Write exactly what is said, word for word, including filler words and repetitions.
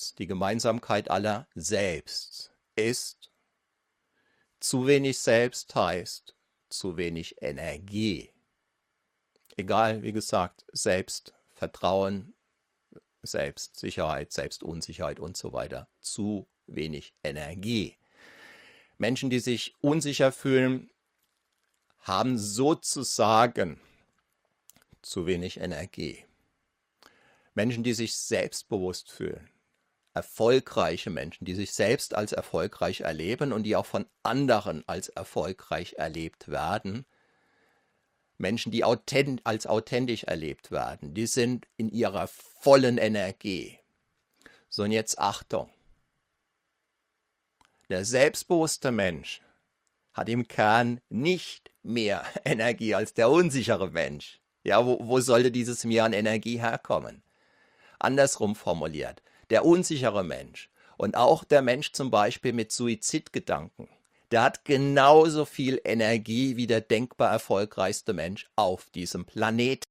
Selbst, die Gemeinsamkeit aller Selbst ist, zu wenig Selbst heißt zu wenig Energie. Egal, wie gesagt, Selbstvertrauen, Selbstsicherheit, Selbstunsicherheit und so weiter. Zu wenig Energie. Menschen, die sich unsicher fühlen, haben sozusagen zu wenig Energie. Menschen, die sich selbstbewusst fühlen, erfolgreiche Menschen, die sich selbst als erfolgreich erleben und die auch von anderen als erfolgreich erlebt werden, Menschen, die authent- als authentisch erlebt werden, die sind in ihrer vollen Energie. So, und jetzt Achtung. Der selbstbewusste Mensch hat im Kern nicht mehr Energie als der unsichere Mensch. Ja, wo, wo sollte dieses Mehr an Energie herkommen? Andersrum formuliert, der unsichere Mensch und auch der Mensch zum Beispiel mit Suizidgedanken, der hat genauso viel Energie wie der denkbar erfolgreichste Mensch auf diesem Planeten.